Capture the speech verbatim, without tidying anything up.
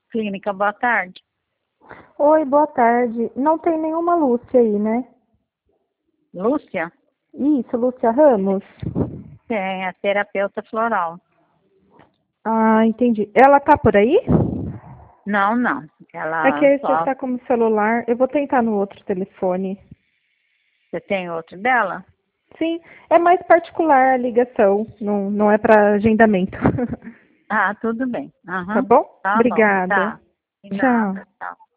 Clínica, boa tarde. Oi, boa tarde. Não tem nenhuma Lúcia aí, né? Lúcia? Isso, Lúcia Ramos? Tem, a terapeuta floral. Ah, entendi. Ela tá por aí? Não, não. É que Ela esse só. está como celular. Eu vou tentar no outro telefone. Você tem outro dela? Sim, é mais particular a ligação, não, não é para agendamento. Ah, tudo bem. Tá Aham. bom? Tá bom, Obrigada. tá. De Tchau. nada, tá.